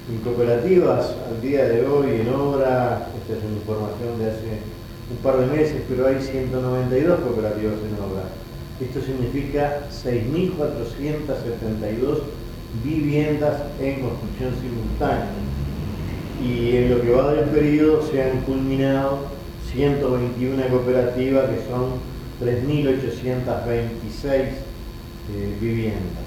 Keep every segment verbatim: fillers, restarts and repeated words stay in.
En cooperativas, al día de hoy en obra, esta es una información de hace un par de meses, pero hay ciento noventa y dos cooperativas en obra. Esto significa seis mil cuatrocientas setenta y dos viviendas en construcción simultánea. Y en lo que va del periodo se han culminado ciento veintiuna cooperativas, que son tres mil ochocientas veintiséis eh, viviendas.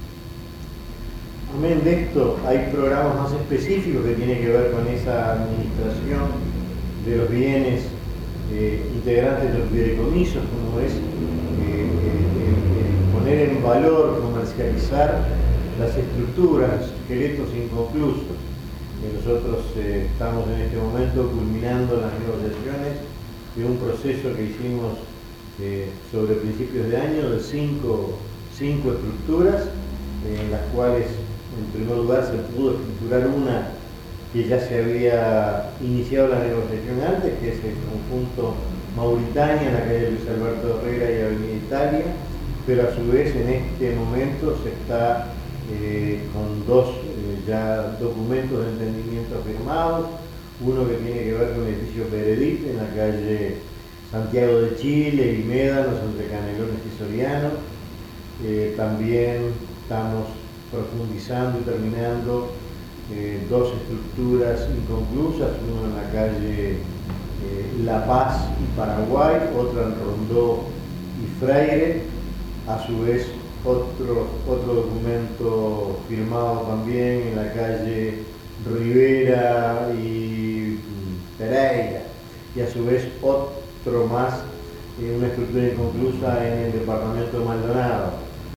Amén de esto, hay programas más específicos que tienen que ver con esa administración de los bienes eh, integrantes de los fideicomisos, como es eh, eh, poner en valor, comercializar las estructuras, los esqueletos inconclusos. Eh, nosotros eh, estamos en este momento culminando las negociaciones de un proceso que hicimos eh, sobre principios de año de cinco, cinco estructuras, eh, en las cuales en primer lugar se pudo estructurar una que ya se había iniciado la negociación antes, que es el conjunto Mauritania en la calle Luis Alberto Herrera y Avenida Italia, pero a su vez en este momento se está eh, con dos eh, ya documentos de entendimiento firmados, uno que tiene que ver con el edificio Peredit en la calle Santiago de Chile y Médanos entre Canelones y Soriano. Eh, también estamos profundizando y terminando eh, dos estructuras inconclusas, una en la calle eh, La Paz y Paraguay, otra en Rondó y Freire, a su vez otro, otro documento firmado también en la calle Rivera y Pereira, y a su vez otro más, eh, una estructura inconclusa en el departamento de Maldonado.